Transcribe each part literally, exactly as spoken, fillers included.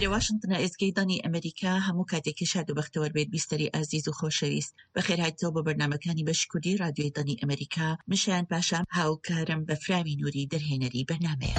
لێرە واشنگتنە ئێزگەیدانی ئەمریکا هەموو کاتێکی شاد و بەختەوەر بێت بیستەری ئازیز و خۆشەویست بەخێرهاتەوە بە بەرنامەکانی بەشی کوردی رادیۆی دانی ئەمریکا. مشایان پاشام هاوکارم بە فراوی نووری دەرهێنەری بەرنامەیە.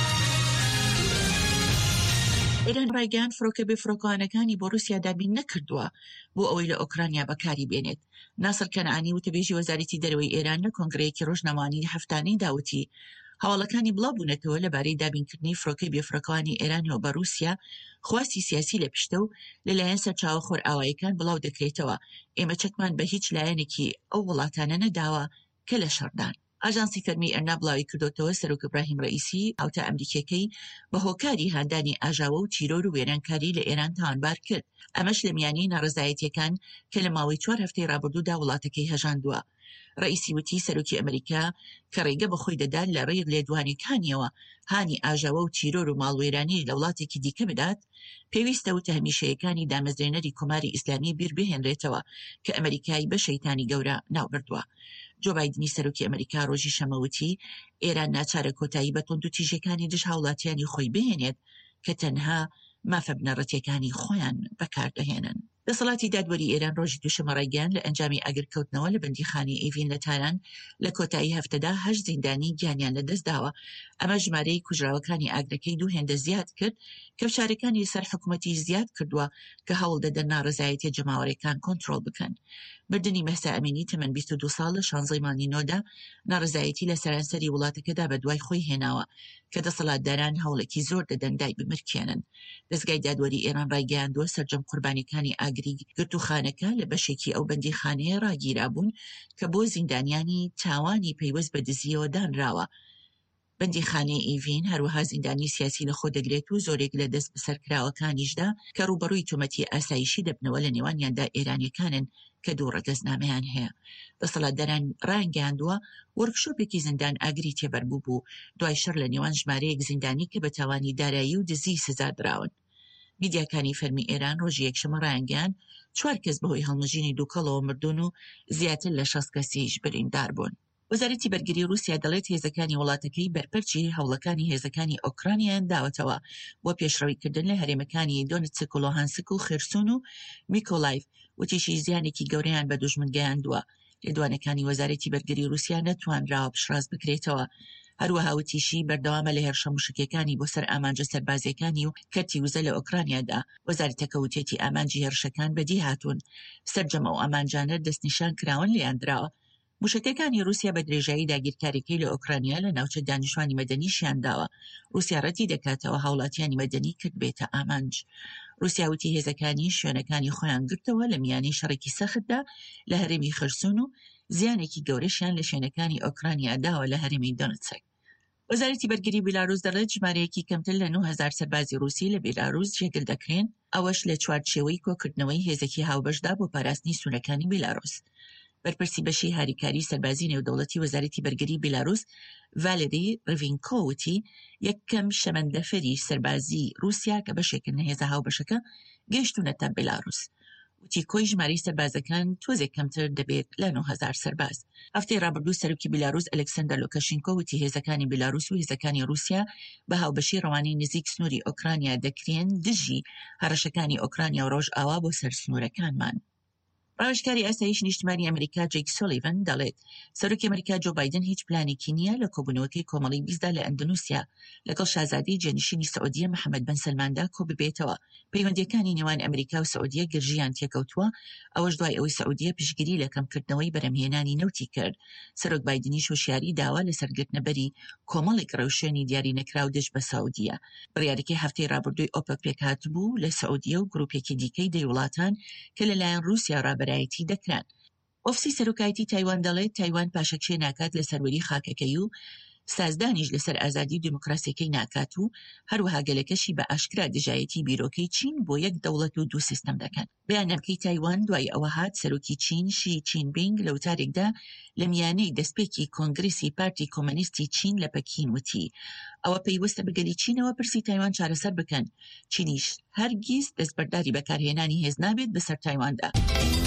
ئێران ڕایگەیاند فڕۆکە بێفڕۆکەوانەکانی بۆ رووسیا دابین نەکردووە بۆ ئەوەی لە ئۆکرانیا بەکاری بێنێت. ناسر کەنعانی وتەبێژی وەزارەتی دەرەوەی ئێران لە کۆنگرەیەکی ڕۆژنامەوانی هەفتانەی داوتی هەواڵەکانی بڵاوبوونەتەوە لەبارەی دابینکردنی فڕۆکەی بێفڕۆکەوانی ئێرانیەوە بە رووسیا خواستی سیاسی لە پشتە و لەلایەن سەرچاوەخۆر ئاواییەکان بڵاو دەکرێتەوە. ئێمە چەکمان بە هیچ لایەنێکی ئەو وڵاتانە نەداوە کە لە شەردان. ئاژانسی فەرمی ئەرنا بڵاوی کردوتەوە سەرۆک ئیبراهیم ڕئیسی هاوتە ئەمریکیەکەی بە هۆکاری هاندانی ئاژاوە و چیرۆر و وێرانکاری لە ئێران تاوانبار کرد. ئەمەش لە میانی ناڕزایەتیەکان کە لە ماوەی چوار هەفتەی ڕابردوودا وڵاتەکەی هەژاندووە. ڕئیسی وتی سەرۆکی ئەمریکا کە ڕێگە بەخۆی دەدات لە ڕێی لێدوانیەکانیەوە هانی ئاژاوە و چیرۆر و ماڵوێرانی لە وڵاتێکی دیکە بدات، پێویستە وتە هەمیشەیەکانی دامەزرێنەری کۆماری ئیسلامی بیر بهێنرێتەوە کە ئەمریکای بە شەیتانی گەورە ناوبردووە. جۆ بایدنی سەرۆکی ئەمریکا ڕۆژی شەمەوتی ئێران ناچارە کۆتایی بە تۆند و تیژەکانی دژ هاوڵاتیانی خۆی بهێنێت کە تەنها مافە بنەڕەتیەکانی خۆیان بەکاردەهێنن. دەسەڵاتی دادوەری ئێران ڕۆژی دووشەمە ڕایگەیاند لە ئەنجامی ئاگرکەوتنەوە لە بەندیخانەی ئیڤین لە تاران لە کۆتایی هەفتەدا هەشت زیندانی گیانیان لەدەستداوە. ئەمە ژمارەی کوژراوەکانی ئاگرەکەی دوو هێندە زیاد کرد کە فشارەکانی سەر حکوومەتی زیاد کردووە کە هەوڵ دەدەن ناڕزایەتیە جەماوەڕێکان کۆنتڕۆڵ بکەن. بردنی مەسا ئەمینی تەمەن بیست و دوو ساڵ لە شانزەی مانگی نۆدا ناڕزایەتی لە سەرانسەری وڵاتەکەدا بە دوای خۆی هێناوە کە دەسەڵاتداران هەوڵێکی زۆر دەدەن دای بمرکێنن. دەستگای دادوەری ئێران ڕایگەیاندووە سەرجەم قوربانیەکانی ئاگری گرتوخانەکە لە بەشێکی ئەو بەندیخانەیە ڕاگیرا بوون کە بۆ زیندانیانی تاوانی پەیوەست بە دزیەوە دانراوە. بەندیخانەی ئیڤین هەروەها زیندانی سیاسی لە خۆ دەگرێت و زۆرێک لە دەست بەسەرکراوەکانیشدا کە ڕوبەڕووی تۆمەتی ئاسایشی دەبنەوە لە نێوانیاندا ئێرانیەکانن کە دوو ڕەگەزنامەیان هەیە. دەسەڵاتداران ڕایگەیاندووە وەرکشۆپێکی زیندان ئاگری تێبەربوو بوو دوای شەڕ لە نێوان ژمارەیەک زیندانی کە بە تاوانی دارایی و دزی سزادراون. میدیاکانی فەرمی ئێران ڕۆژی یەکشەمە ڕایگەیاند چوار کەس بەهۆی هەڵمەژینی دووکەڵەوە مردون و زیاتر لە شەست کەسیش بریندار بوون. وەزارەتی بەرگری رووسیا دەڵێت هێزەکانی وڵاتەکەی بەرپەرچی هەوڵەکانی هێزەکانی ئۆکرانیان داوەتەوە بۆ پێشڕەویکردن لە هەرێمەکانی دۆنتسک و لۆهانسک و خێرسون و میکۆلایف وتیشی زیانێکی گەورەیان بە دوژمن گەیاندووە. لێدوانەکانی وەزارەتی بەرگری رووسیا نەتوانراوە پشڕاز بکرێتەوە. هەروەها وتیشی بەردەوامە لە هێرشە موشکەکانی بۆ سەر ئامانجە سەربازیەکانی و کەرتی وزە لە ئۆکرانیادا. وەزارەتەکە وتێتی ئامانجی هێرشەکان بەدی هاتوون. سەرجەمە و ئامانجانە دەستنیشان کراون لیاندراوە. موشکەکانی رووسیا بە درێژایی داگیرکاریەکەی لە ئۆکرانیا لە ناوچە دانیشتوانی مەدەنیشیان داوە. رووسیا ڕەتی دەکاتەوە هاوڵاتیانی مەدەنی کرد بێتە ئامانج. رووسیا وتی هێزەکانی شوێنەکانی خۆیان گرتەوە لە میانەی شەڕێکی سەختدا لە هەرێمی خرسون و زیانێکی گەورەشیان لە شوێنەکانی ئۆکرانیا داوە لە هەرێمی دۆنتسک. وەزارەتی بەرگری بیلاروس دەڵێت ژمارەیەکی کەمتر لە نۆ هەزار سەربازی رووسی لە بیلاروس جێگل دەکرێن، ئەوەش لە چوارچێوەی کۆکردنەوەی هێزێکی هاوبەشدا بۆ پاراستنی سوونەکانی بیلاروس. بەرپرسی بەشی هاریکاری سەربازی نێودەوڵەتی وەزارەتی بەرگری بیلاروس ڤالێری ڕڤینکۆ وتی یەکەم شەمەندەفەری سەربازی رووسیا کە بەشێکن لە هێزە هاوبەشەکە گەیشتونەتە بیلاروس. وتی کۆی ژمارەی سەربازەکان تۆزێک کەمتر دەبێت لە نۆ هەزار سەرباز. هەفتەی ڕابردوو سەرۆکی بیلاروس ئەلێکساندەر لوکاشێنکۆ وتی هێزەکانی بیلاروس و هێزەکانی رووسیا بە هاوبەشی ڕەوانەی نزیک سنووری ئۆکرانیا دەکرێن دژی هەڕەشەکانی ئۆکرانیا و ڕۆژ ئاوا بۆ سەر سنوورەکانمان. ڕاوێژکاری ئاسایش نیشتمانی ئەمریکا جەیک سۆلیڤن دەڵێت سەرۆکی ئەمریکا جۆ بایدن هیچ پلانێکی نییە لە کۆبوونەوەکەی کۆمەڵی بیستدا لە ئەندونوسیا لەگەڵ شازادەی جێنشینی سەعودیە محەممەد بن سەلماندا کۆ ببێتەوە. پەیوەندیەکانی نێوان ئەمریکا و سەعودیە گرژیان تێکەوتووە، ئەوەش دوای ئەوەی سەعودیە پشگیری لە کەمکردنەوەی بەرەمهێنانی نەوتی کرد. سەرۆک بایدنیش هۆشیاری داوا لە سەرگرتنەبەری کۆمەڵێک ڕەوشێنی دیاری نەکراو دژ بە سەعودیە. بڕیارەکەی هەفتەی ڕابردووی ئۆپەک پێکات بوو لە سەعودیە و گروپێکی دیکەی دەی وڵاتان کە لەلایەن رووسیا ڕابەرایەتی دەکران. ئۆفسی سەرۆکایەتی تایوان دەڵێت تایوان پاشەکشێ ناکات لە سەروەری خاکەکەی و سازدانیش لەسەر ئازادی و دیموکراسیەکەی ناکات و هەروەها گەلەکەشی بە ئاشکرا دژایەتی بیرۆکەی چین بۆ یەک دەوڵەت و دوو سیستەم دەکەن. بەیاننامەکەی تایوان دوای ئەوە هات سەرۆکی چین شی چینپینگ لە وتارێکدا لە میانەی دەستپێکی کۆنگرسی پارتی کۆمۆنیستی چین لە پەکین وتی ئەوە پەیوەستە بەگەلی چینەوە پرسی تایوان چارەسەر بکەن. چینیش هەرگیز دەستبەرداری بەکارهێنانی هێز نابێت بەسەر تایواندا.